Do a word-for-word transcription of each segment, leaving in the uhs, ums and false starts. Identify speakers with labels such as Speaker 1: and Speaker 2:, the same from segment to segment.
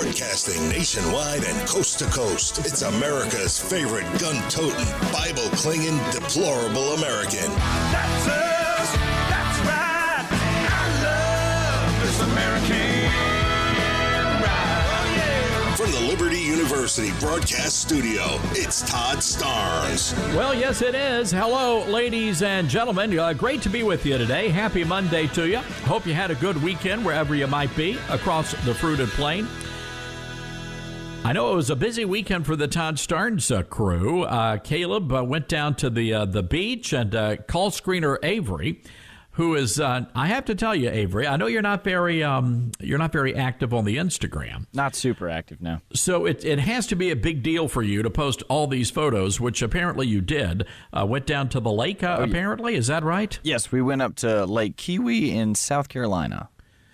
Speaker 1: Broadcasting nationwide and coast to coast. It's America's favorite gun-toting, Bible-clinging, deplorable American.
Speaker 2: That's us. That's right. I love this American ride. Oh, yeah.
Speaker 1: From the Liberty University Broadcast Studio, it's Todd Starnes.
Speaker 3: Well, yes, it is. Hello, ladies and gentlemen. Uh, great to be with you today. Happy Monday to you. Hope you had a good weekend wherever you might be across the fruited plain. I know it was a busy weekend for the Todd Starnes uh, crew. Uh, Caleb uh, went down to the uh, the beach, and uh, call screener Avery, who is uh, I have to tell you, Avery, I know you're not very um, you're not very active on the Instagram.
Speaker 4: Not super active, no.
Speaker 3: So it it has to be a big deal for you to post all these photos, which apparently you did. Uh, went down to the lake, uh,
Speaker 4: oh,
Speaker 3: apparently, is that right?
Speaker 4: Yes, we went up to Lake Kiwi in South Carolina.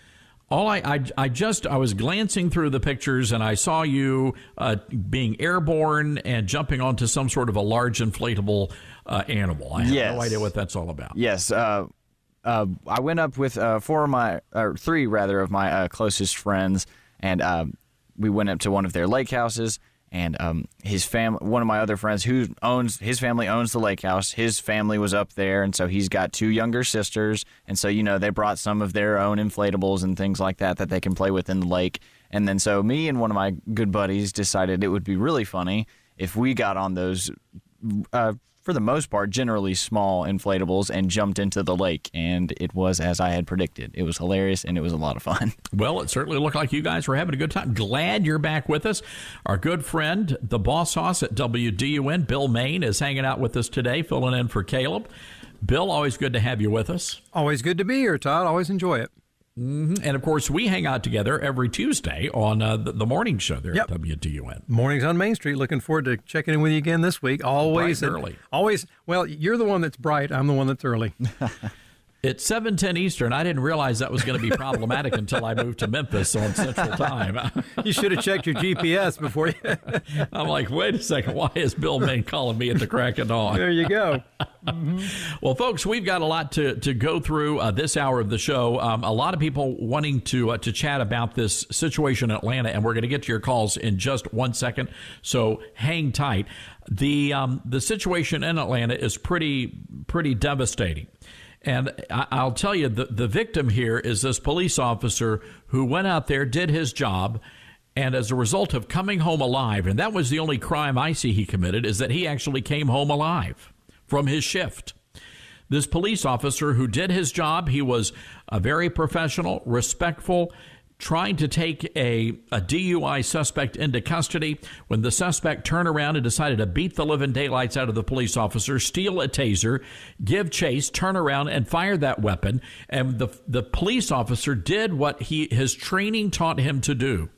Speaker 3: All I, I, I just, I was glancing through the pictures and I saw you uh, being airborne and jumping onto some sort of a large inflatable uh, animal. I have
Speaker 4: yes.
Speaker 3: no idea what that's all about.
Speaker 4: Yes. Uh, uh, I went up with uh, four of my, or three rather, of my uh, closest friends, and uh, we went up to one of their lake houses. And um, his family, one of my other friends who owns, his family owns the lake house. His family was up there, and so he's got two younger sisters. And so, you know, they brought some of their own inflatables and things like that that they can play with in the lake. And then so me and one of my good buddies decided it would be really funny if we got on those, uh, for the most part, generally small inflatables and jumped into the lake. And it was as I had predicted. It was hilarious, and it was a lot of fun.
Speaker 3: Well, it certainly looked like you guys were having a good time. Glad you're back with us. Our good friend, the boss hoss at W D U N, Bill Main, is hanging out with us today, filling in for Caleb. Bill, always good to have you with us.
Speaker 5: Always good to be here, Todd. Always enjoy it.
Speaker 3: Mm-hmm. And, of course, we hang out together every Tuesday on uh, the, the morning show there
Speaker 5: yep.
Speaker 3: at W D U N.
Speaker 5: Mornings on Main Street. Looking forward to checking in with you again this week. Always
Speaker 3: bright and early.
Speaker 5: Always. Well, you're the one that's bright. I'm the one that's early.
Speaker 3: It's seven ten Eastern. I didn't realize that was going to be problematic until I moved to Memphis on Central Time.
Speaker 5: You should have checked your G P S before you...
Speaker 3: I'm like, wait a second. Why is Bill Main calling me at the crack of dawn?
Speaker 5: There you go. Mm-hmm.
Speaker 3: Well, folks, we've got a lot to, to go through uh, this hour of the show. Um, a lot of people wanting to uh, to chat about this situation in Atlanta, and we're going to get to your calls in just one second. So hang tight. The um, the situation in Atlanta is pretty pretty devastating. And I'll tell you, the, the victim here is this police officer who went out there, did his job, and as a result of coming home alive, and that was the only crime I see he committed, is that he actually came home alive from his shift. This police officer who did his job, he was a very professional, respectful, trying to take a, a D U I suspect into custody when the suspect turned around and decided to beat the living daylights out of the police officer, steal a taser, give chase, turn around and fire that weapon. And the the police officer did what he his training taught him to do.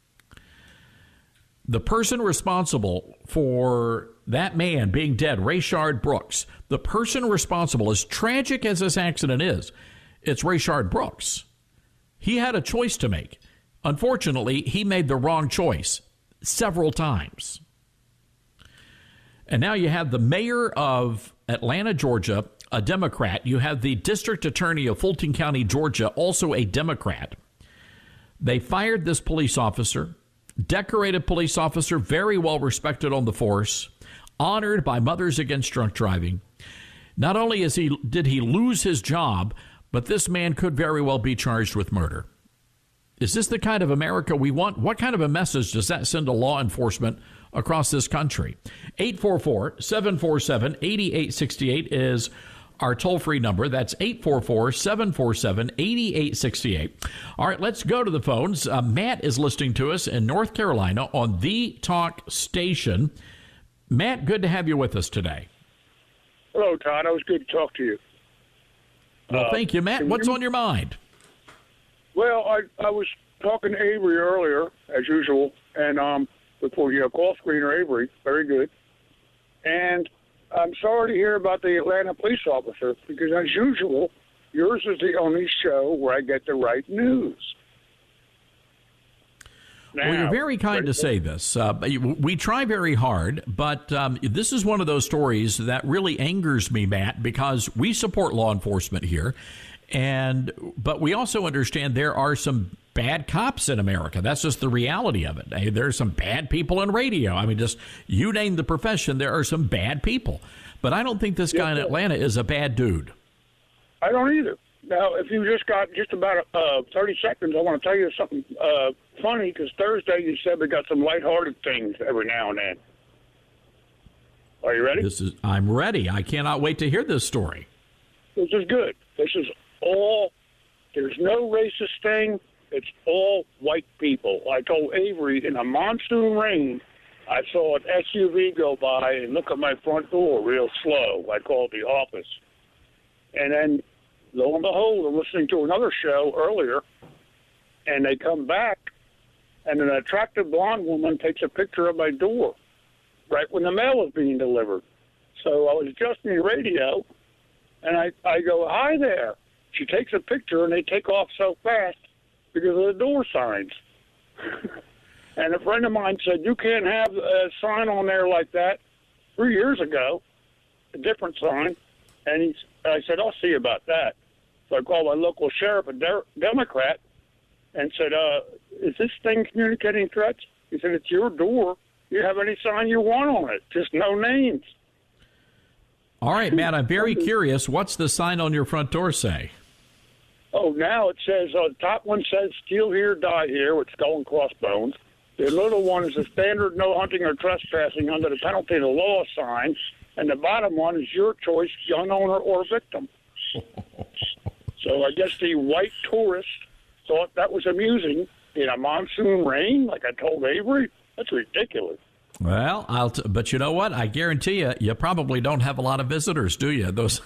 Speaker 3: The person responsible for that man being dead, Rayshard Brooks, the person responsible, as tragic as this accident is, it's Rayshard Brooks. He had a choice to make. Unfortunately, he made the wrong choice several times. And now you have the mayor of Atlanta, Georgia, a Democrat. You have the district attorney of Fulton County, Georgia, also a Democrat. They fired this police officer, decorated police officer, very well respected on the force, honored by Mothers Against Drunk Driving. Not only is he did he lose his job, but this man could very well be charged with murder. Is this the kind of America we want? What kind of a message does that send to law enforcement across this country? eight four four, seven four seven, eight eight six eight is our toll-free number. That's eight four four, seven four seven, eight eight six eight. All right, let's go to the phones. Uh, Matt is listening to us in North Carolina on The Talk Station. Matt, good to have you with us today.
Speaker 6: Hello, Todd. It was good to talk to you.
Speaker 3: Well,
Speaker 6: uh,
Speaker 3: thank you, Matt. What's
Speaker 6: you,
Speaker 3: on your mind?
Speaker 6: Well, I I was talking to Avery earlier, as usual, and um, before you know, call screener Avery, very good. And I'm sorry to hear about the Atlanta police officer, because as usual, yours is the only show where I get the right news. Now,
Speaker 3: well, you're very kind to say this. Uh, we try very hard, but um, this is one of those stories that really angers me, Matt, because we support law enforcement here, and but we also understand there are some bad cops in America. That's just the reality of it. Hey, there's some bad people in radio. I mean, just you name the profession, there are some bad people. But I don't think this guy in Atlanta is a bad dude.
Speaker 6: I don't either. Now, if you just got just about uh, thirty seconds, I want to tell you something uh, funny, because Thursday you said we got some lighthearted things every now and then. Are you ready?
Speaker 3: This is. I'm ready. I cannot wait to hear this story.
Speaker 6: This is good. This is all, there's no racist thing. It's all white people. I told Avery in a monsoon rain, I saw an S U V go by and look at my front door real slow. I called the office. And then, lo and behold, I'm listening to another show earlier, and they come back, and an attractive blonde woman takes a picture of my door right when the mail was being delivered. So I was adjusting the radio, and I, I go, hi there. She takes a picture, and they take off so fast because of the door signs. And a friend of mine said, you can't have a sign on there like that three years ago, a different sign. And he, I said, I'll see about that. So I called my local sheriff, a de- Democrat, and said, uh, is this thing communicating threats? He said, it's your door. You have any sign you want on it, just no names.
Speaker 3: All right, Matt, I'm very curious. What's the sign on your front door say?
Speaker 6: Oh, now it says, uh, the top one says, steal here, die here, with skull and crossbones. The little one is a standard no hunting or trespassing under the penalty of the law sign. And the bottom one is your choice, gun owner or victim. So I guess the white tourist thought that was amusing in a monsoon rain, like I told Avery. That's ridiculous.
Speaker 3: Well, I'll. T- but you know what? I guarantee you, you probably don't have a lot of visitors, do you? Those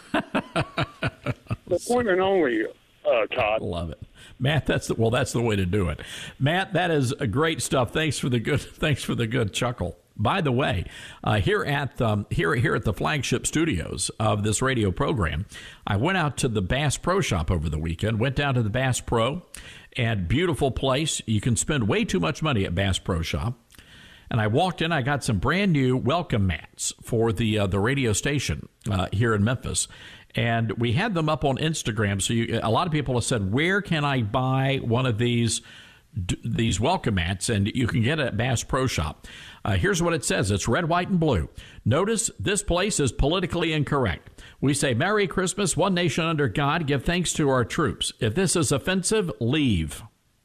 Speaker 6: appointment only, uh, Todd.
Speaker 3: Love it, Matt. That's the, well. That's the way to do it, Matt. That is great stuff. Thanks for the good. Thanks for the good chuckle. By the way, uh, here at um, here here at the flagship studios of this radio program, I went out to the Bass Pro Shop over the weekend. Went down to the Bass Pro, and beautiful place. You can spend way too much money at Bass Pro Shop. And I walked in, I got some brand new welcome mats for the uh, the radio station uh, here in Memphis. And we had them up on Instagram. So you, a lot of people have said, where can I buy one of these d- these welcome mats? And you can get it at Bass Pro Shop. Uh, here's what it says. It's red, white, and blue. Notice this place is politically incorrect. We say, Merry Christmas, one nation under God. Give thanks to our troops. If this is offensive, leave.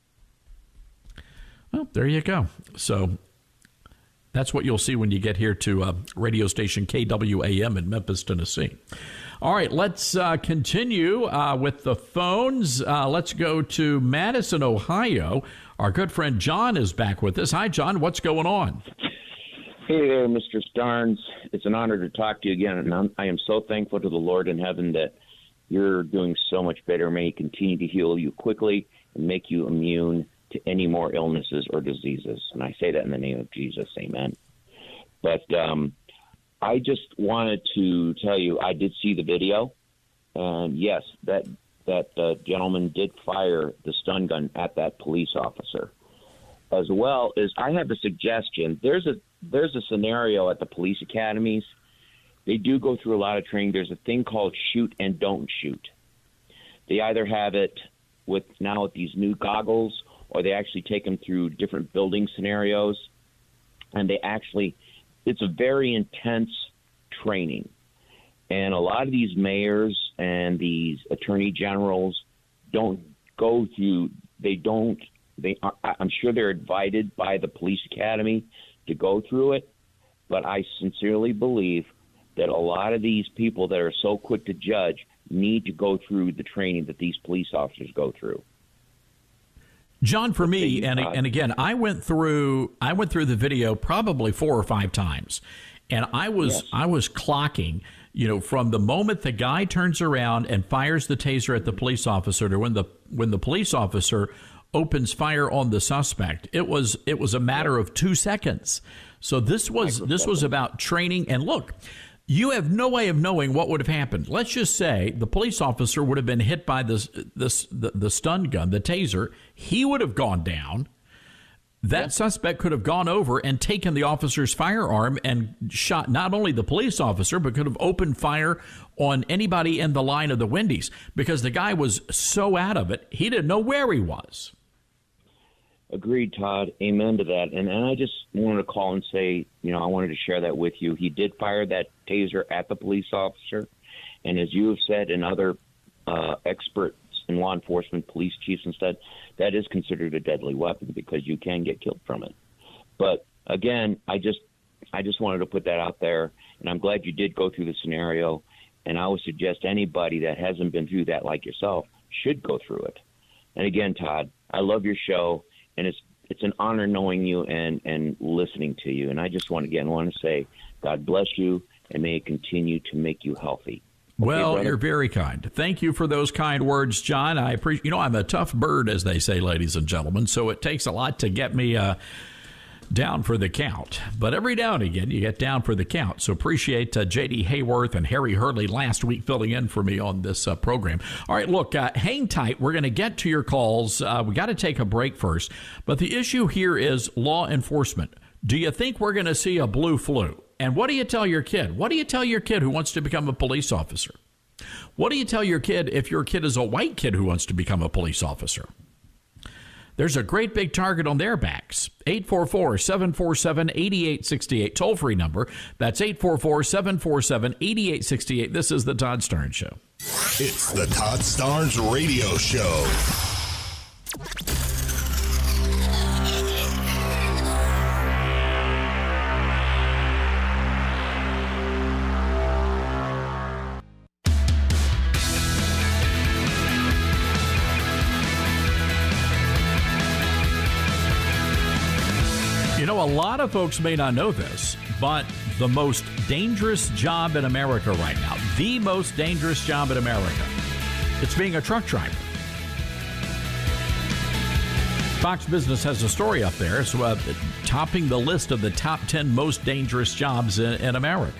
Speaker 3: Well, there you go. So that's what you'll see when you get here to uh, radio station K W A M in Memphis, Tennessee. All right, let's uh, continue uh, with the phones. Uh, let's go to Madison, Ohio. Our good friend John is back with us. Hi, John. What's going on?
Speaker 7: Hey there, Mister Starnes. It's an honor to talk to you again, and I'm, I am so thankful to the Lord in heaven that you're doing so much better. May He continue to heal you quickly and make you immune to any more illnesses or diseases. And I say that in the name of Jesus. Amen. But um, I just wanted to tell you, I did see the video. And yes, that that uh, gentleman did fire the stun gun at that police officer. As well as I have a suggestion. There's a there's a scenario at the police academies. They do go through a lot of training. There's a thing called shoot and don't shoot. They either have it with now with these new goggles, or they actually take them through different building scenarios, and they actually, it's a very intense training. And a lot of these mayors and these attorney generals don't go through, they don't, they are, I'm sure they're invited by the police academy to go through it, but I sincerely believe that a lot of these people that are so quick to judge need to go through the training that these police officers go through.
Speaker 3: John, for me, and and again, I went through I went through the video probably four or five times, and I was yes. I was clocking, you know, from the moment the guy turns around and fires the taser at the police officer to when the when the police officer opens fire on the suspect. It was it was a matter of two seconds. So this was this was about training. And look, you have no way of knowing what would have happened. Let's just say the police officer would have been hit by this, this the, the stun gun, the taser. He would have gone down. That yep. suspect could have gone over and taken the officer's firearm and shot not only the police officer, but could have opened fire on anybody in the line of the Wendy's, because the guy was so out of it, he didn't know where he was.
Speaker 7: Agreed, Todd. Amen to that. And, and I just wanted to call and say, you know, I wanted to share that with you. He did fire that taser at the police officer. And as you have said, and other uh, experts in law enforcement, police chiefs and stuff, that is considered a deadly weapon because you can get killed from it. But again, I just I just wanted to put that out there. And I'm glad you did go through the scenario. And I would suggest anybody that hasn't been through that like yourself should go through it. And again, Todd, I love your show. And it's it's an honor knowing you and, and listening to you. And I just want again want to say, God bless you, and may it continue to make you healthy. Okay,
Speaker 3: well,
Speaker 7: brother?
Speaker 3: You're very kind. Thank you for those kind words, John. I appreciate. You know, I'm a tough bird, as they say, ladies and gentlemen. So it takes a lot to get me uh, down for the count. But every now and again, you get down for the count. So appreciate uh, J D Hayworth and Harry Hurley last week filling in for me on this uh, program. All right, look, uh, hang tight. We're going to get to your calls. Uh, we got to take a break first. But the issue here is law enforcement. Do you think we're going to see a blue flu? And what do you tell your kid? What do you tell your kid who wants to become a police officer? What do you tell your kid if your kid is a white kid who wants to become a police officer? There's a great big target on their backs. eight four four, seven four seven, eight eight six eight, toll-free number. That's eight four four, seven four seven, eight eight six eight. This is the Todd Starnes Show.
Speaker 1: It's the Todd Starnes Radio Show.
Speaker 3: You know, a lot of folks may not know this, but the most dangerous job in America right now, the most dangerous job in America, it's being a truck driver. Fox Business has a story up there, so uh, topping the list of the top ten most dangerous jobs in, in America.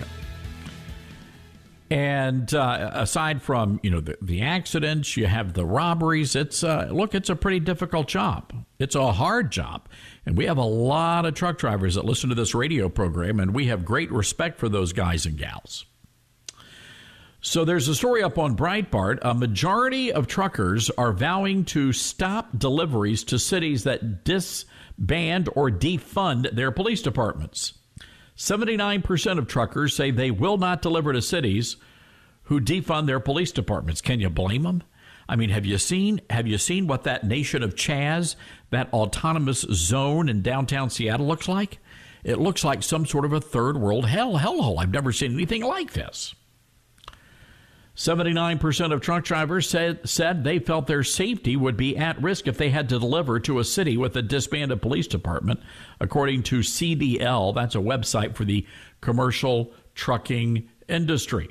Speaker 3: And uh, aside from, you know, the, the accidents, you have the robberies. It's uh, look, it's a pretty difficult job. It's a hard job. And we have a lot of truck drivers that listen to this radio program, and we have great respect for those guys and gals. So there's a story up on Breitbart. A majority of truckers are vowing to stop deliveries to cities that disband or defund their police departments. seventy-nine percent of truckers say they will not deliver to cities who defund their police departments. Can you blame them? I mean, have you seen have you seen what that nation of Chaz, that autonomous zone in downtown Seattle looks like? It looks like some sort of a third world hell hellhole. I've never seen anything like this. seventy-nine percent of truck drivers said, said they felt their safety would be at risk if they had to deliver to a city with a disbanded police department, according to C D L. That's a website for the commercial trucking industry.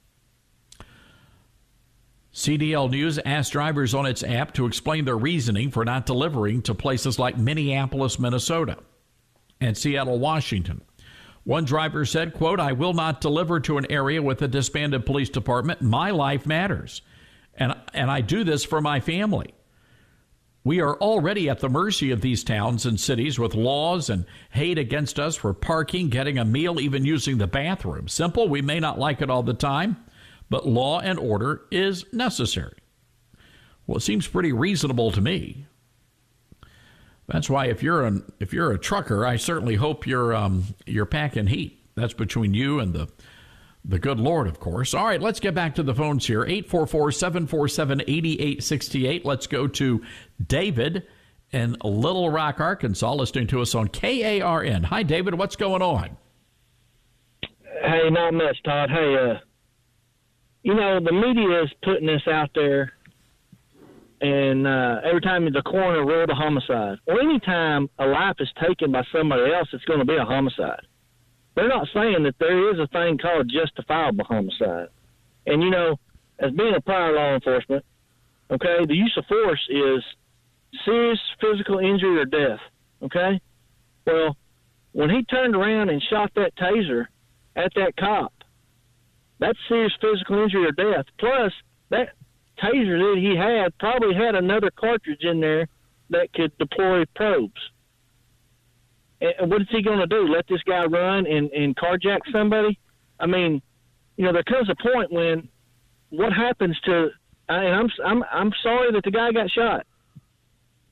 Speaker 3: C D L News asked drivers on its app to explain their reasoning for not delivering to places like Minneapolis, Minnesota, and Seattle, Washington. One driver said, quote, "I will not deliver to an area with a disbanded police department. My life matters, and, and I do this for my family. We are already at the mercy of these towns and cities with laws and hate against us for parking, getting a meal, even using the bathroom. Simple, we may not like it all the time, but law and order is necessary." Well, it seems pretty reasonable to me. That's why if you're an if you're a trucker, I certainly hope you're um, you're packing heat. That's between you and the the good Lord, of course. All right, let's get back to the phones here. eight four four, seven four seven, eight eight six eight. Let's go to David in Little Rock, Arkansas, listening to us on K A R N. Hi, David. What's going on?
Speaker 8: Hey, not much, Todd. Hey, uh, you know, the media is putting this out there, and uh, every time the coroner ruled a homicide, or any time a life is taken by somebody else, it's going to be a homicide. They're not saying that there is a thing called justifiable homicide. And, you know, as being a prior law enforcement, okay, the use of force is serious physical injury or death, okay? Well, when he turned around and shot that taser at that cop, that's serious physical injury or death. Plus, that taser that he had probably had another cartridge in there that could deploy probes. And what is he going to do? Let this guy run and, and carjack somebody? I mean, you know, there comes a point when what happens to, and I'm I'm I'm sorry that the guy got shot,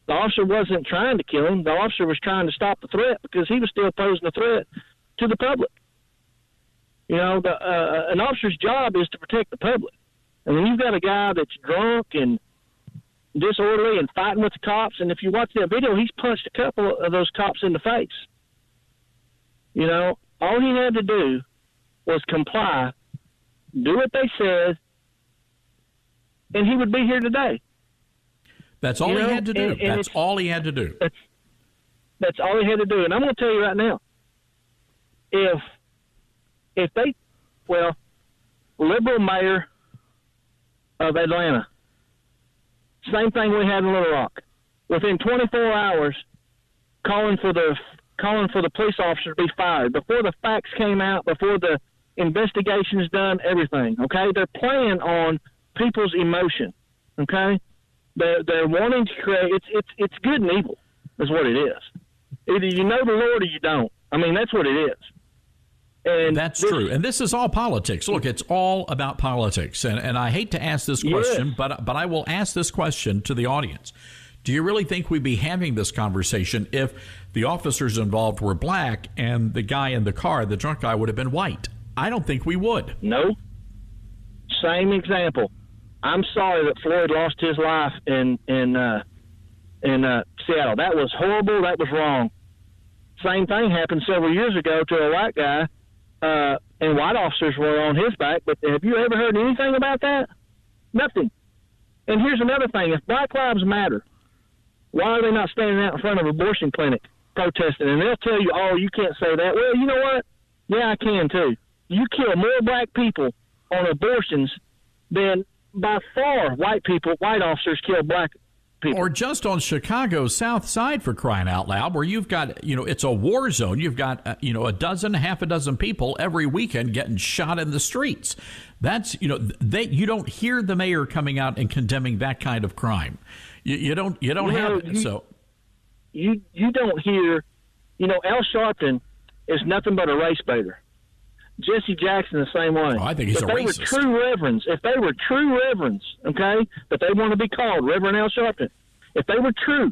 Speaker 8: The officer wasn't trying to kill him. The officer was trying to stop the threat because he was still posing a threat to the public. You know, the, uh, an officer's job is to protect the public. And when you've got a guy that's drunk and disorderly and fighting with the cops, and if you watch that video, he's punched a couple of those cops in the face. You know, all he had to do was comply, do what they said, and he would be here today.
Speaker 3: That's all
Speaker 8: you
Speaker 3: he
Speaker 8: know?
Speaker 3: had to do.
Speaker 8: And, and
Speaker 3: that's all he had to do.
Speaker 8: That's, that's all he had to do. And I'm going to tell you right now, if if they, well, liberal mayor of Atlanta, same thing we had in Little Rock. Within twenty-four hours, calling for the calling for the police officer to be fired before the facts came out, before the investigation is done, everything. Okay, they're playing on people's emotion. Okay. They're, they're wanting to create, it's, it's, it's good and evil is what it is. Either you know the Lord or you don't. I mean, that's what it is. And
Speaker 3: that's
Speaker 8: this,
Speaker 3: true. And this is all politics. Look, it's all about politics. And, and I hate to ask this question,
Speaker 8: yes.
Speaker 3: but, but I will ask this question to the audience. Do you really think we'd be having this conversation if the officers involved were black and the guy in the car, the drunk guy, would have been white? I don't think we would.
Speaker 8: No. Same example. I'm sorry that Floyd lost his life in in uh, in uh, Seattle. That was horrible. That was wrong. Same thing happened several years ago to a white guy, uh, and white officers were on his back. But have you ever heard anything about that? Nothing. And here's another thing: if Black Lives Matter, why are they not standing out in front of an abortion clinic protesting? And they'll tell you, "Oh, you can't say that." Well, you know what? Yeah, I can too. You kill more black people on abortions than by far white people, white officers kill black people.
Speaker 3: Or just on Chicago's South Side, for crying out loud, where you've got, you know, it's a war zone. You've got, uh, you know, a dozen, half a dozen people every weekend getting shot in the streets. That's, you know, they you don't hear the mayor coming out and condemning that kind of crime. You, you don't you don't
Speaker 8: you
Speaker 3: have
Speaker 8: know,
Speaker 3: it.
Speaker 8: You,
Speaker 3: so
Speaker 8: you you don't hear, you know, Al Sharpton is nothing but a race baiter. Jesse Jackson the same way.
Speaker 3: Oh, I think he's
Speaker 8: if
Speaker 3: a
Speaker 8: they
Speaker 3: racist.
Speaker 8: were true reverends, if they were true reverends, okay, but they want to be called Reverend Al Sharpton, if they were true,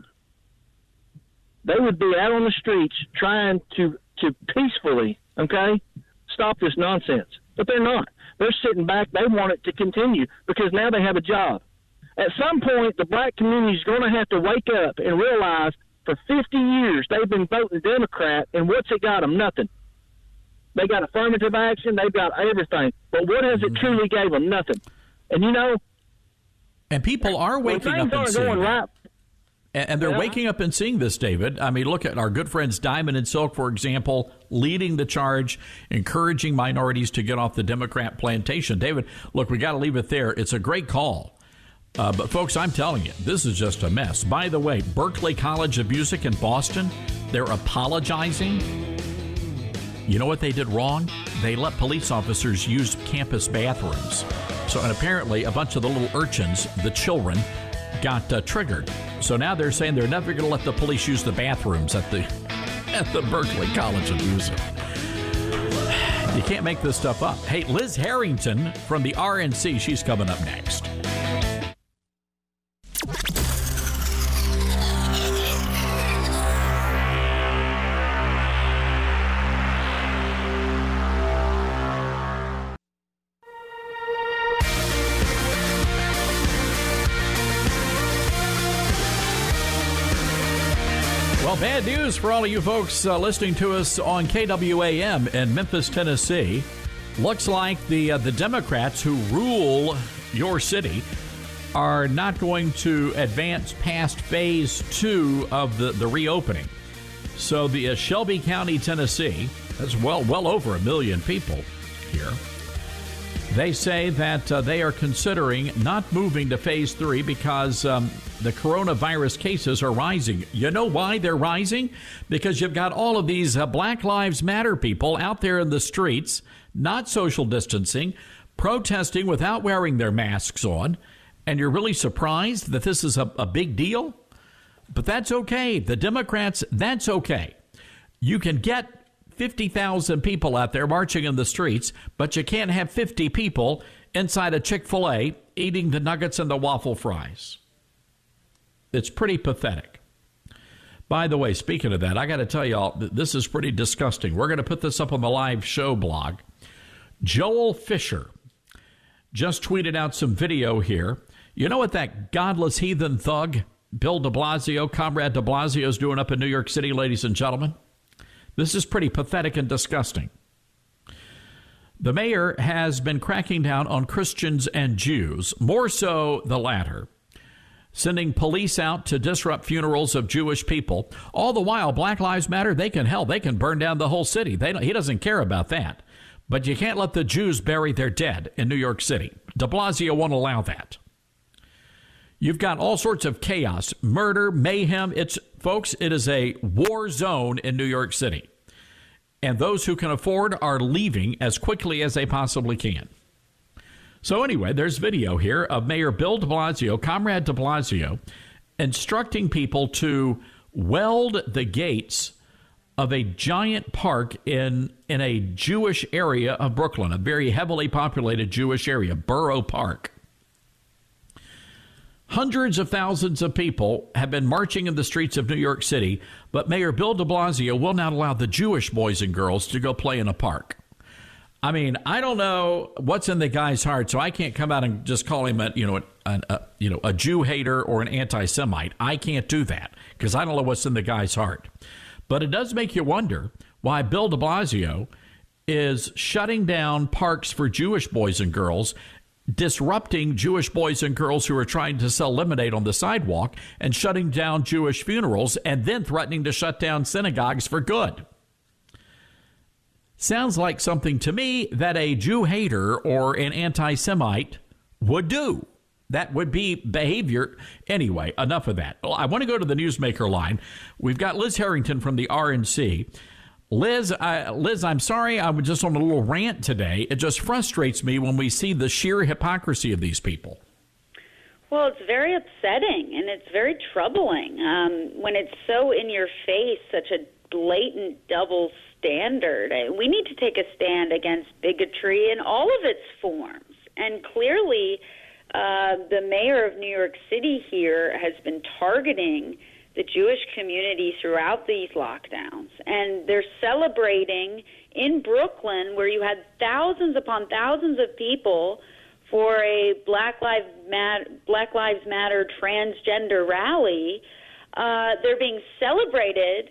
Speaker 8: they would be out on the streets trying to, to peacefully, okay, stop this nonsense. But they're not. They're sitting back. They want it to continue because now they have a job. At some point, the black community is going to have to wake up and realize for fifty years they've been voting Democrat, and what's it got them? Nothing. They got affirmative action. They've got everything. But what has it truly gave them? Nothing. And, you know.
Speaker 3: And people are waking up and seeing
Speaker 8: right,
Speaker 3: And, and they're
Speaker 8: yeah.
Speaker 3: waking up and seeing this, David. I mean, look at our good friends Diamond and Silk, for example, leading the charge, encouraging minorities to get off the Democrat plantation. David, look, we got to leave it there. It's a great call. Uh, but, folks, I'm telling you, this is just a mess. By the way, Berklee College of Music in Boston, they're apologizing. You know what they did wrong? They let police officers use campus bathrooms. So, and apparently a bunch of the little urchins, the children, got uh, triggered. So now they're saying they're never going to let the police use the bathrooms at the at the Berklee College of Music. You can't make this stuff up. Hey, Liz Harrington from the R N C, she's coming up next. Well, bad news for all of you folks uh, listening to us on K W A M in Memphis, Tennessee. Looks like the uh, the Democrats who rule your city are not going to advance past phase two of the, the reopening. So the uh, Shelby County, Tennessee, that's well well over a million people here. They say that uh, they are considering not moving to phase three because um, the coronavirus cases are rising. You know why they're rising? Because you've got all of these uh, Black Lives Matter people out there in the streets, not social distancing, protesting without wearing their masks on. And you're really surprised that this is a, a big deal? But that's okay. The Democrats, that's okay. You can get fifty thousand people out there marching in the streets, but you can't have fifty people inside a Chick-fil-A eating the nuggets and the waffle fries. It's pretty pathetic. By the way, speaking of that, I got to tell y'all, this is pretty disgusting. We're going to put this up on the live show blog. Joel Fisher just tweeted out some video here. You know what that godless heathen thug, Bill de Blasio, Comrade de Blasio, is doing up in New York City, ladies and gentlemen? This is pretty pathetic and disgusting. The mayor has been cracking down on Christians and Jews, more so the latter, sending police out to disrupt funerals of Jewish people. All the while, Black Lives Matter, they can, hell, they can burn down the whole city. They don't, he doesn't care about that. But you can't let the Jews bury their dead in New York City. De Blasio won't allow that. You've got all sorts of chaos, murder, mayhem. It's, folks, it is a war zone in New York City. And those who can afford are leaving as quickly as they possibly can. So anyway, there's video here of Mayor Bill de Blasio, Comrade de Blasio, instructing people to weld the gates of a giant park in, in a Jewish area of Brooklyn, a very heavily populated Jewish area, Borough Park. Hundreds of thousands of people have been marching in the streets of New York City, but Mayor Bill de Blasio will not allow the Jewish boys and girls to go play in a park. I mean, I don't know what's in the guy's heart, so I can't come out and just call him a, you know, a, a, you know, a Jew hater or an anti-Semite. I can't do that because I don't know what's in the guy's heart. But it does make you wonder why Bill de Blasio is shutting down parks for Jewish boys and girls, disrupting Jewish boys and girls who are trying to sell lemonade on the sidewalk, and shutting down Jewish funerals, and then threatening to shut down synagogues for good. Sounds like something to me that a Jew hater or an anti-Semite would do. That would be behavior. Anyway, enough of that. Well, I want to go to the Newsmaker line. We've got Liz Harrington from the R N C. Liz, I, Liz, I'm sorry, I was just on a little rant today. It just frustrates me when we see the sheer hypocrisy of these people.
Speaker 9: Well, it's very upsetting, and it's very troubling um, when it's so in your face, such a blatant double standard. We need to take a stand against bigotry in all of its forms. And clearly, uh, the mayor of New York City here has been targeting the Jewish community throughout these lockdowns. And they're celebrating in Brooklyn, where you had thousands upon thousands of people for a Black Lives Matter, Black Lives Matter transgender rally. Uh, they're being celebrated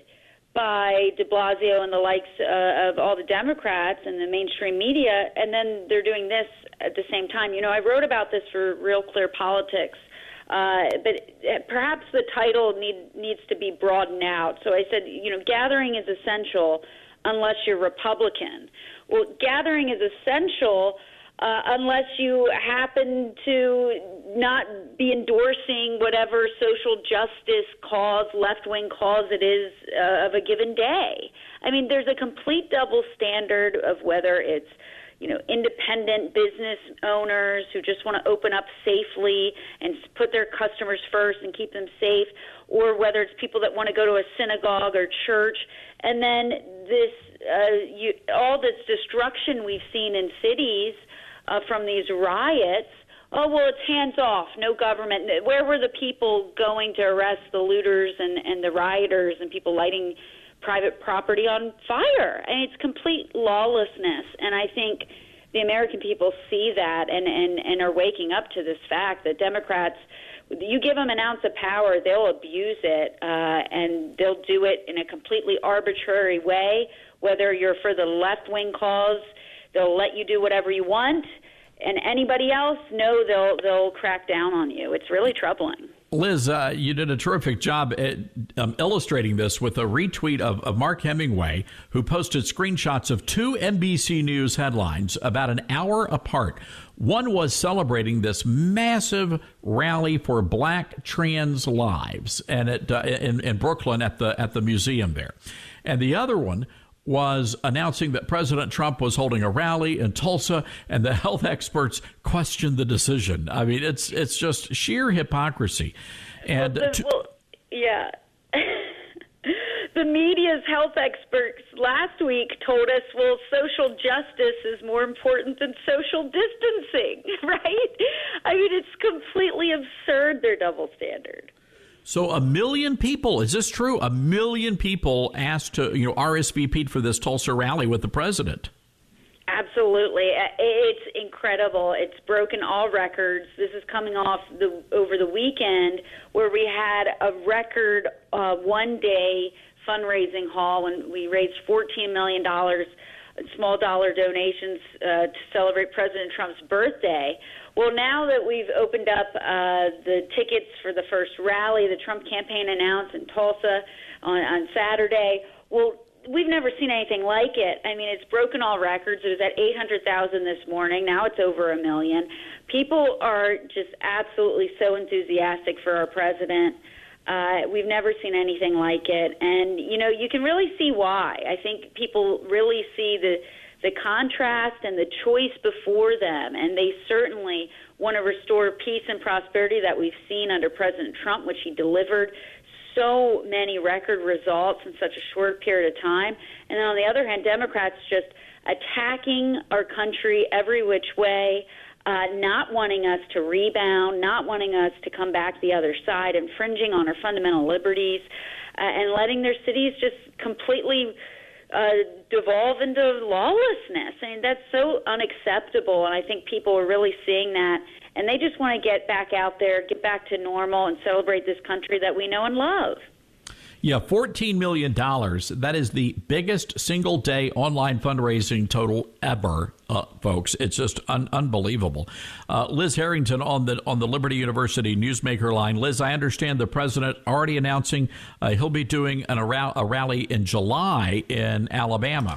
Speaker 9: by de Blasio and the likes uh, of all the Democrats and the mainstream media, and then they're doing this at the same time. You know, I wrote about this for Real Clear Politics, uh, but perhaps the title need, needs to be broadened out. So I said, you know, gathering is essential unless you're Republican. Well, gathering is essential Uh, unless you happen to not be endorsing whatever social justice cause, left-wing cause it is uh, of a given day. I mean, there's a complete double standard of whether it's, you know, independent business owners who just want to open up safely and put their customers first and keep them safe, or whether it's people that want to go to a synagogue or church. And then this, uh, you, all this destruction we've seen in cities Uh, from these riots, oh, well, it's hands off, no government. Where were the people going to arrest the looters and, and the rioters and people lighting private property on fire? And it's complete lawlessness. And I think the American people see that and, and, and are waking up to this fact that Democrats, you give them an ounce of power, they'll abuse it, uh, and they'll do it in a completely arbitrary way, whether you're for the left-wing cause. They'll let you do whatever you want, and anybody else, no, they'll they'll crack down on you. It's really troubling.
Speaker 3: Liz, uh, you did a terrific job at um, illustrating this with a retweet of, of Mark Hemingway, who posted screenshots of two N B C News headlines about an hour apart. One was celebrating this massive rally for Black trans lives, and it uh, in, in Brooklyn at the at the museum there, and the other one was announcing that President Trump was holding a rally in Tulsa, and the health experts questioned the decision. I mean, it's it's just sheer hypocrisy. And
Speaker 9: well, the,
Speaker 3: to,
Speaker 9: well, yeah, the media's health experts last week told us, well, social justice is more important than social distancing, right? I mean, it's completely absurd, their double standard.
Speaker 3: So a million people, is this true? A million people asked to, you know, R S V P'd for this Tulsa rally with the president.
Speaker 9: Absolutely. It's incredible. It's broken all records. This is coming off the over the weekend where we had a record uh, one-day fundraising haul when we raised fourteen million dollars in small dollar donations uh, to celebrate President Trump's birthday. Well, now that we've opened up uh, the tickets for the first rally, the Trump campaign announced in Tulsa on, on Saturday, well, we've never seen anything like it. I mean, it's broken all records. It was at eight hundred thousand this morning. Now it's over a million. People are just absolutely so enthusiastic for our president. Uh, we've never seen anything like it. And, you know, you can really see why. I think people really see the the contrast and the choice before them, and they certainly want to restore peace and prosperity that we've seen under President Trump, which he delivered so many record results in such a short period of time. And then on the other hand, Democrats just attacking our country every which way, uh, not wanting us to rebound, not wanting us to come back to the other side, infringing on our fundamental liberties, uh, and letting their cities just completely uh, devolve into lawlessness. I mean, that's so unacceptable, and I think people are really seeing that. And they just want to get back out there, get back to normal, and celebrate this country that we know and love.
Speaker 3: Yeah, fourteen million dollars. That is the biggest single-day online fundraising total ever, uh, folks. It's just un- unbelievable. Uh, Liz Harrington on the on the Liberty University Newsmaker line. Liz, I understand the president already announcing uh, he'll be doing an, a, ra- a rally in July in Alabama.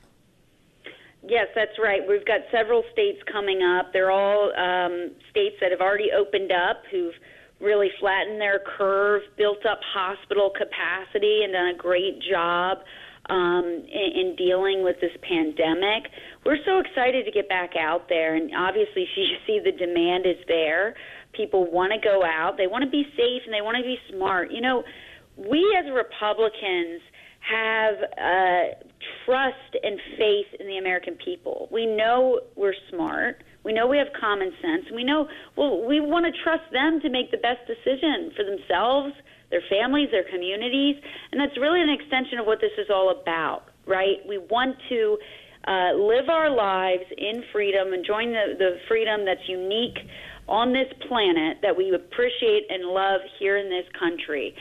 Speaker 9: Yes, that's right. We've got several states coming up. They're all um, states that have already opened up, who've really flattened their curve, built up hospital capacity, and done a great job um, in, in dealing with this pandemic. We're so excited to get back out there, and obviously you see the demand is there. People want to go out. They want to be safe, and they want to be smart. You know, we as Republicans have uh, trust and faith in the American people. We know we're smart. We know we have common sense. And we know, well, we want to trust them to make the best decision for themselves, their families, their communities. And that's really an extension of what this is all about, right? We want to uh, live our lives in freedom, enjoying the, the freedom that's unique on this planet that we appreciate and love here in this country.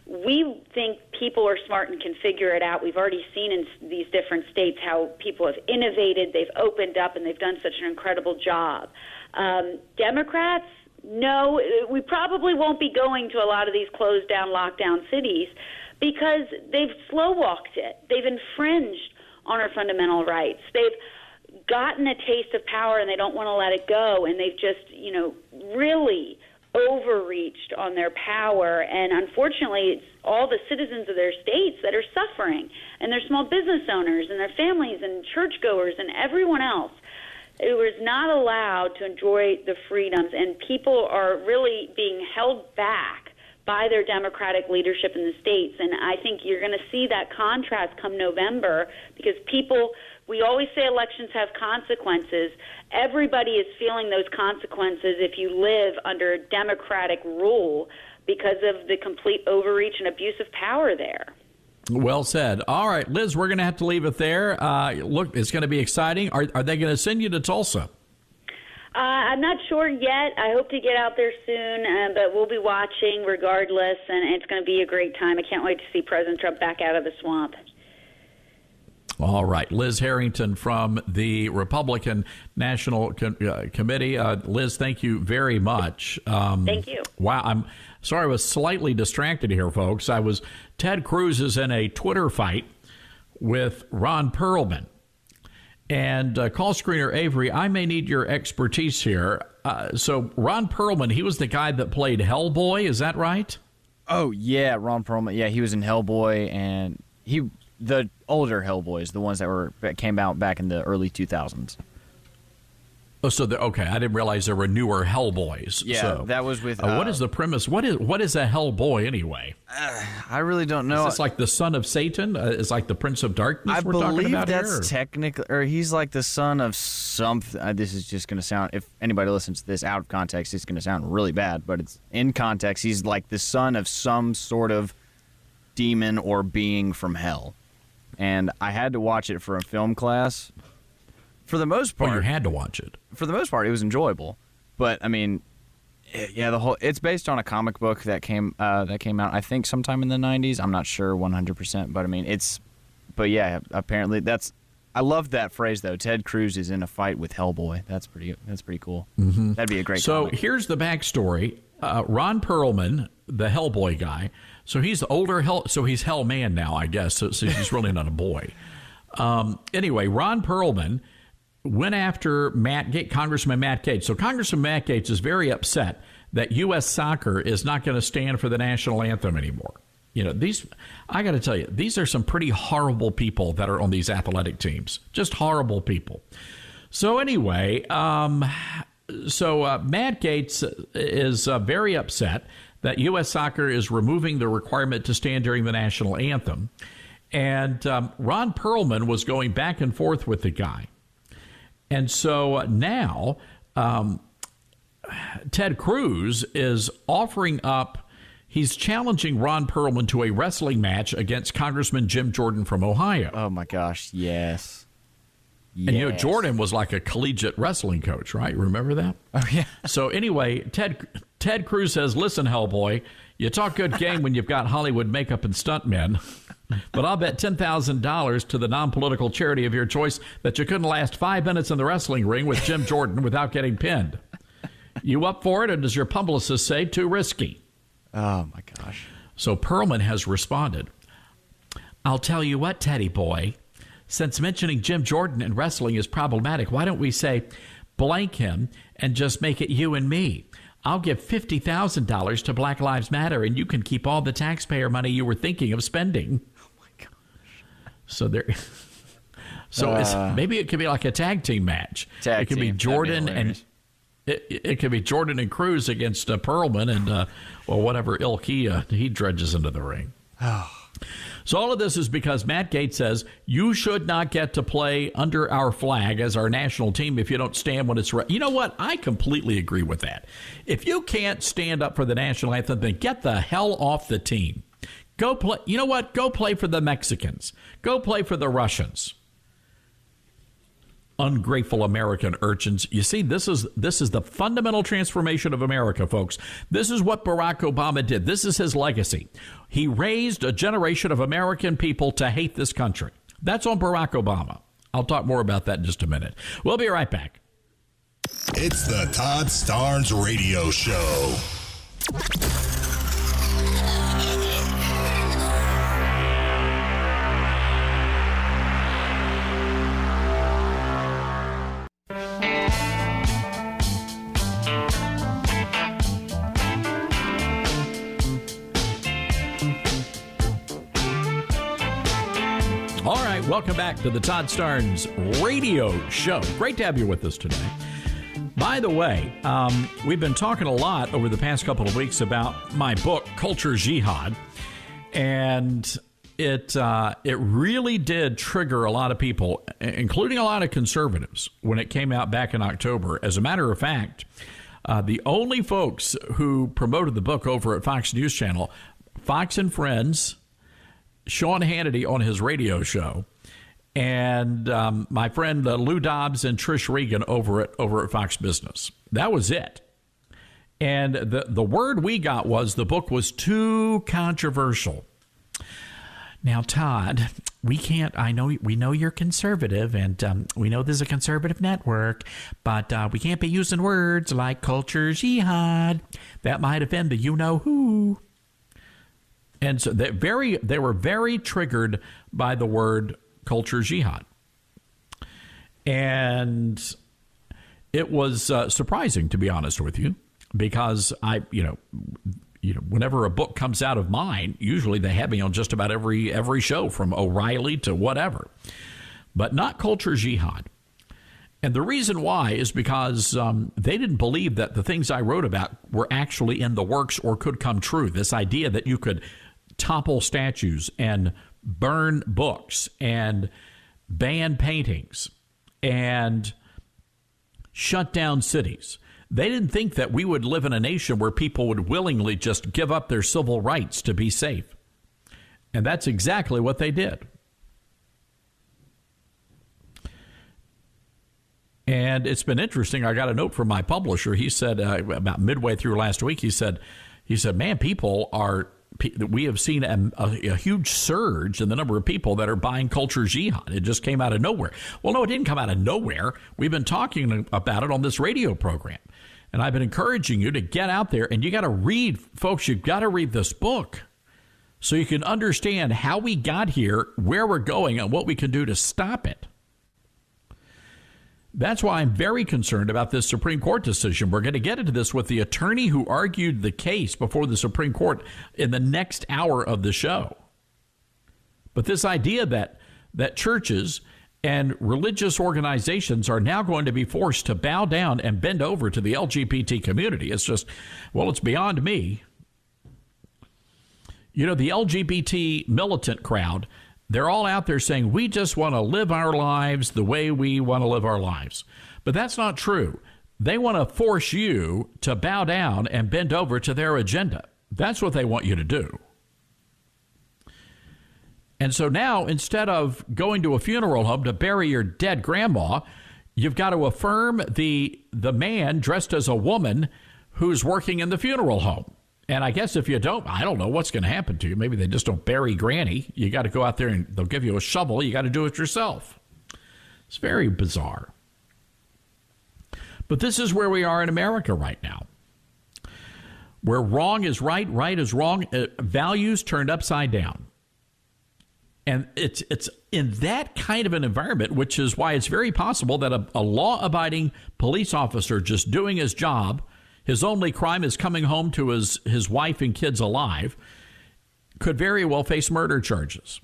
Speaker 9: We think people are smart and can figure it out. We've already seen in these different states how people have innovated, they've opened up, and they've done such an incredible job. Um, Democrats, no, we probably won't be going to a lot of these closed down, lockdown cities because they've slow-walked it. They've infringed on our fundamental rights. They've gotten a taste of power, and they don't want to let it go, and they've just, you know, really overreached on their power, and unfortunately it's all the citizens of their states that are suffering, and their small business owners and their families and churchgoers and everyone else who is not allowed to enjoy the freedoms, and people are really being held back by their Democratic leadership in the states. And I think you're going to see that contrast come November, because people, we always say elections have consequences. Everybody is feeling those consequences if you live under Democratic rule because of the complete overreach and abuse of power there.
Speaker 3: Well said. All right, Liz, we're going to have to leave it there. Uh, look, it's going to be exciting. Are, are they going to send you to Tulsa?
Speaker 9: Uh, I'm not sure yet. I hope to get out there soon, uh, but we'll be watching regardless, and it's going to be a great time. I can't wait to see President Trump back out of the swamp.
Speaker 3: All right. Liz Harrington from the Republican National Com- uh, Committee. Uh, Liz, thank you very much. Um,
Speaker 9: thank you.
Speaker 3: Wow. I'm sorry I was slightly distracted here, folks. I was Ted Cruz is in a Twitter fight with Ron Perlman. And uh, call screener Avery, I may need your expertise here. Uh, so Ron Perlman, he was the guy that played Hellboy. Is that right?
Speaker 4: Oh, yeah, Ron Perlman. Yeah, he was in Hellboy, and he the older Hellboys, the ones that were that came out back in the early two thousands.
Speaker 3: Oh, so the, okay. I didn't realize there were newer Hellboys.
Speaker 4: Yeah,
Speaker 3: so,
Speaker 4: that was with.
Speaker 3: Uh,
Speaker 4: Uh,
Speaker 3: what is the premise? What is what is a Hellboy anyway?
Speaker 4: Uh, I really don't know.
Speaker 3: Is this like the son of Satan? Uh, is like the Prince of Darkness?
Speaker 4: I
Speaker 3: we're talking
Speaker 4: believe
Speaker 3: about
Speaker 4: that's
Speaker 3: here?
Speaker 4: technically, or he's like the son of something. Uh, this is just going to sound. If anybody listens to this out of context, it's going to sound really bad. But it's in context. He's like the son of some sort of demon or being from hell. And I had to watch it for a film class. For the most part,
Speaker 3: Oh, you had to watch it.
Speaker 4: For the most part, it was enjoyable. But I mean, yeah, the whole it's based on a comic book that came uh, that came out I think sometime in the nineties. I'm not sure one hundred percent, but I mean it's. But yeah, apparently that's. I love that phrase though. Ted Cruz is in a fight with Hellboy. That's pretty. That's pretty cool. Mm-hmm. That'd be a great.
Speaker 3: So
Speaker 4: comic.
Speaker 3: here's the backstory. Uh, Ron Perlman, the Hellboy guy. So he's the older Hell. So he's Hellman now, I guess. So, so he's really not a boy. Um, anyway, Ron Perlman went after Matt Gaetz, Congressman Matt Gaetz. So Congressman Matt Gaetz is very upset that U S soccer is not going to stand for the national anthem anymore. You know, these, I got to tell you, these are some pretty horrible people that are on these athletic teams. Just horrible people. So anyway, um, so uh, Matt Gaetz is uh, very upset that U S soccer is removing the requirement to stand during the national anthem. And um, Ron Perlman was going back and forth with the guy. And so now um, Ted Cruz is offering up, he's challenging Ron Perlman to a wrestling match against Congressman Jim Jordan from Ohio.
Speaker 4: Oh, my gosh, yes.
Speaker 3: yes. And, you know, Jordan was like a collegiate wrestling coach, right? Remember that?
Speaker 4: Oh, yeah.
Speaker 3: So anyway, Ted Ted Cruz says, listen, Hellboy, you talk good game when you've got Hollywood makeup and stuntmen. But I'll bet ten thousand dollars to the non-political charity of your choice that you couldn't last five minutes in the wrestling ring with Jim Jordan without getting pinned. You up for it, or does your publicist say too risky?
Speaker 4: Oh, my gosh.
Speaker 3: So Perlman has responded, I'll tell you what, Teddy boy, since mentioning Jim Jordan in wrestling is problematic, why don't we say blank him and just make it you and me? I'll give fifty thousand dollars to Black Lives Matter, and you can keep all the taxpayer money you were thinking of spending. So there, so
Speaker 4: uh,
Speaker 3: it's, maybe it could be like a tag team match.
Speaker 4: Tag
Speaker 3: it could
Speaker 4: team.
Speaker 3: be Jordan
Speaker 4: be
Speaker 3: and it, it could be Jordan and Cruz against uh, Perlman and uh, well, whatever ilk he uh, he dredges into the ring. So all of this is because Matt Gaetz says you should not get to play under our flag as our national team if you don't stand when it's right. You know what? I completely agree with that. If you can't stand up for the national anthem, then get the hell off the team. Go play. You know what? Go play for the Mexicans. Go play for the Russians. Ungrateful American urchins. You see, this is this is the fundamental transformation of America, folks. This is what Barack Obama did. This is his legacy. He raised a generation of American people to hate this country. That's on Barack Obama. I'll talk more about that in just a minute. We'll be right back.
Speaker 1: It's the Todd Starnes Radio Show.
Speaker 3: All right, welcome back to the Todd Starnes Radio Show. Great to have you with us today. By the way, um, we've been talking a lot over the past couple of weeks about my book, Culture Jihad, and it uh, it really did trigger a lot of people, including a lot of conservatives, when it came out back in October. As a matter of fact, uh, the only folks who promoted the book over at Fox News Channel, Fox and Friends, Sean Hannity on his radio show, and um, my friend uh, Lou Dobbs and Trish Regan over at over at Fox Business. That was it. And the the word we got was the book was too controversial. Now, Todd, we can't. I know we know you're conservative, and um, we know this is a conservative network, but uh, we can't be using words like culture jihad. That might offend the you know who. And so they very they were very triggered by the word culture jihad. And it was uh, surprising, to be honest with you, because I, you know, you know, whenever a book comes out of mine, usually they have me on just about every every show, from O'Reilly to whatever, but not culture jihad. And the reason why is because um, they didn't believe that the things I wrote about were actually in the works or could come true. This idea that you could topple statues and burn books and ban paintings and shut down cities. They didn't think that we would live in a nation where people would willingly just give up their civil rights to be safe. And that's exactly what they did. And it's been interesting. I got a note from my publisher. He said uh, about midway through last week, he said, he said, man, people are, we have seen a, a, a huge surge in the number of people that are buying Culture Jihad. It just came out of nowhere. Well, no, it didn't come out of nowhere. We've been talking about it on this radio program. And I've been encouraging you to get out there, and you got to read, folks, you've got to read this book so you can understand how we got here, where we're going, and what we can do to stop it. That's why I'm very concerned about this Supreme Court decision. We're going to get into this with the attorney who argued the case before the Supreme Court in the next hour of the show. But this idea that that churches and religious organizations are now going to be forced to bow down and bend over to the L G B T community, it's just, well, it's beyond me. You know, the L G B T militant crowd, they're all out there saying, we just want to live our lives the way we want to live our lives. But that's not true. They want to force you to bow down and bend over to their agenda. That's what they want you to do. And so now, instead of going to a funeral home to bury your dead grandma, you've got to affirm the the man dressed as a woman who's working in the funeral home. And I guess if you don't, I don't know what's going to happen to you. Maybe they just don't bury Granny. You got to go out there and they'll give you a shovel. You got to do it yourself. It's very bizarre. But this is where we are in America right now, where wrong is right, right is wrong, uh, values turned upside down. And it's it's in that kind of an environment, which is why it's very possible that a, a law-abiding police officer just doing his job, his only crime is coming home to his, his wife and kids alive, could very well face murder charges.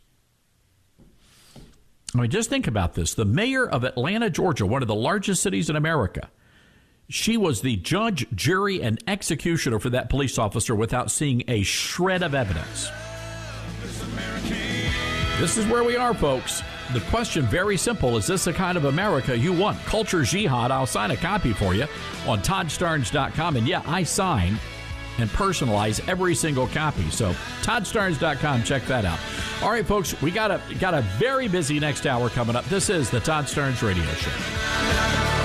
Speaker 3: I mean, just think about this. The mayor of Atlanta, Georgia, one of the largest cities in America, she was the judge, jury, and executioner for that police officer without seeing a shred of evidence. This is where we are, folks. The question, very simple, is this the kind of America you want? Culture Jihad, I'll sign a copy for you on Todd Starnes dot com. And yeah, I sign and personalize every single copy. So Todd Starnes dot com, check that out. All right, folks, we got a, got a very busy next hour coming up. This is the Todd Starnes Radio Show.